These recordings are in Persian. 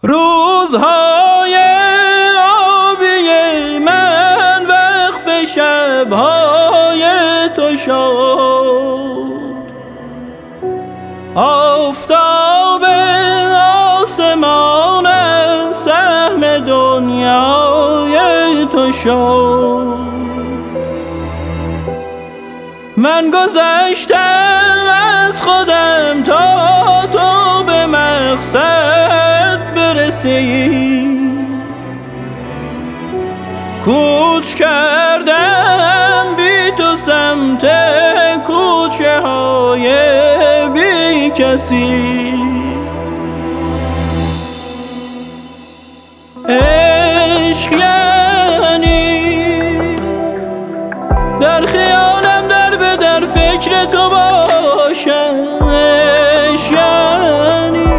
روزهای آبی من وقف شبهای تو شد، آفتاب آسمانم سهم دنیای تو شد. من گذشتم از خودم تا تو به مقصد برسی، کوچ کردم بی تو سمت کوچه های بی کسی. عشق یعنی در خیالم در به در فکر تو باشم، عشق یعنی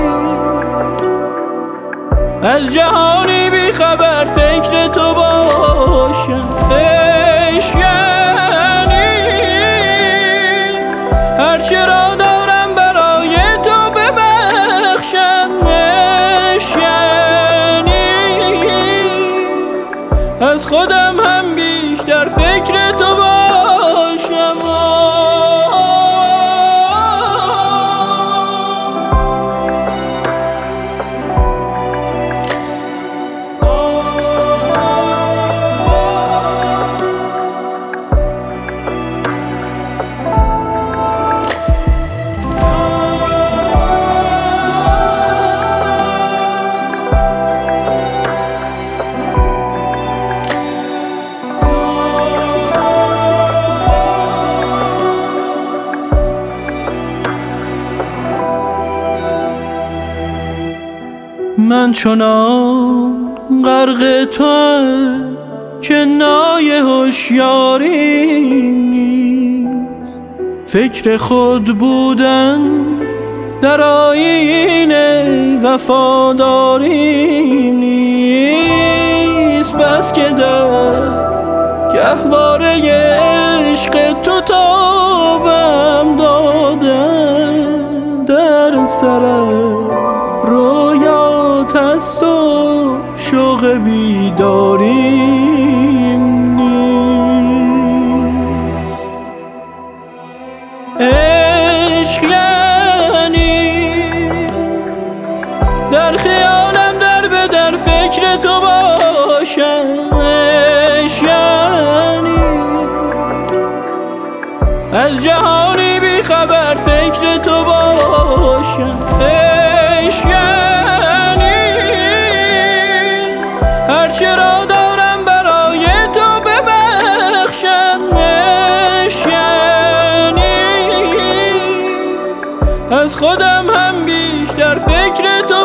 از جهانی بی خبر فکر تو باشم، عشق یعنی هرچه را دارم برای تو ببخشم، عشق یعنی از خودم هم بیشتر فکر تو باشم. من چنان غرق توام که نای هوشیاری نیست، فکر خود بودن در آیین وفاداری نیست. بس که در گهواره عشق تو تابم دادن، در سرم رویات هست و شوق بیداریم نیست. عشق یعنی در خیالم در به در فکر تو باشم، عشق یعنی از جهانی بی خبر فکر تو باشم، عشق یعنی هرچه را دارم برای تو ببخشم، عشق یعنی از خودم هم بیشتر فکر تو